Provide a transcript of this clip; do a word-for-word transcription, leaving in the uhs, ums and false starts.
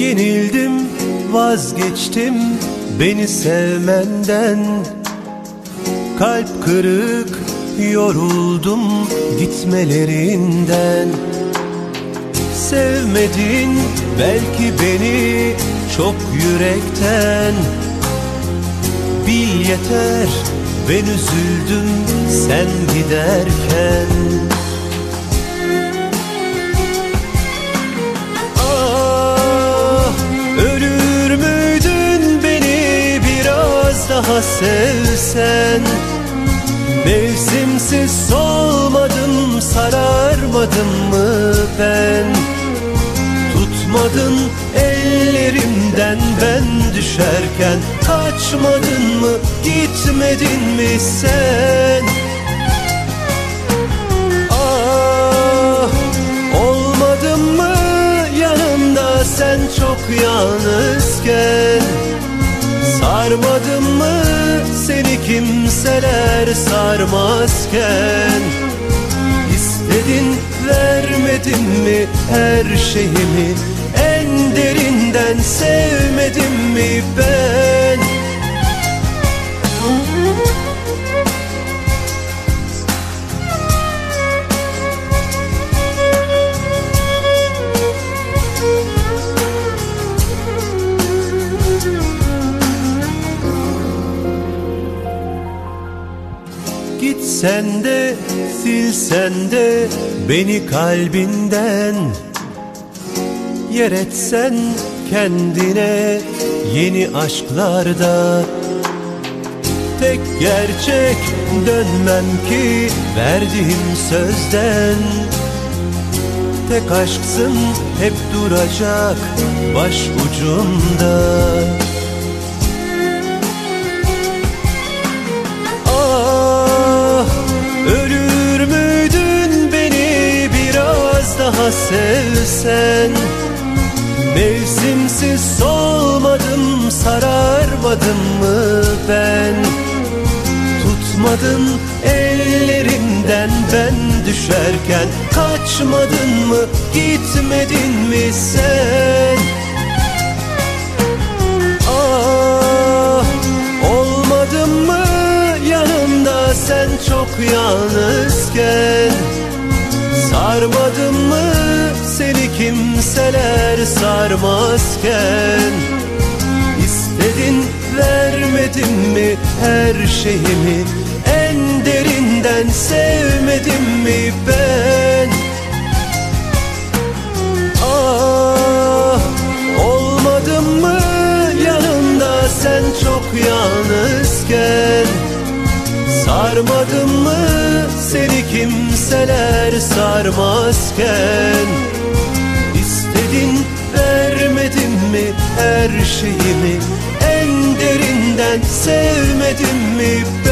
Yenildim, vazgeçtim beni sevmenden. Kalp kırık, yoruldum gitmelerinden. Sevmedin belki beni çok yürekten. Bil yeter, ben üzüldüm sen giderken. Ah, ölür müydün beni biraz daha sevsen? Mevsimsiz solmadım, sararmadım mı ben? Tutmadın ellerimden ben düşerken. Kaçmadın mı, gitmedin mi sen? Ah, olmadın mı yanımda sen çok yalnızken? Sarmadın mı seni kimseler sarmazken? İstedin, vermedin mi her şeyimi? En derinden sevmedim mi ben? Gitsen de, silsen de beni kalbinden. Yer etsen kendine yeni aşklarda. Tek gerçek dönmem ki verdiğim sözden. Tek aşksın hep duracak baş ucumda. Ölür müydün beni biraz daha sevsen? Mevsimsiz solmadım, sararmadım mı ben? Tutmadın ellerimden ben düşerken. Kaçmadın mı, gitmedin mi sen? Ah, olmadın mı yanımda sen çok yalnızken? Sarmadın mı seni kimseler sarmazken? İstedin, vermedin mi her şeyimi? En derinden sevmedim mi ben? Ah, olmadın mı yanımda sen çok yalnızken? Sarmadın mı seni kimseler sarmazken? İstedin, vermedin mi her şeyimi? En derinden sevmedim mi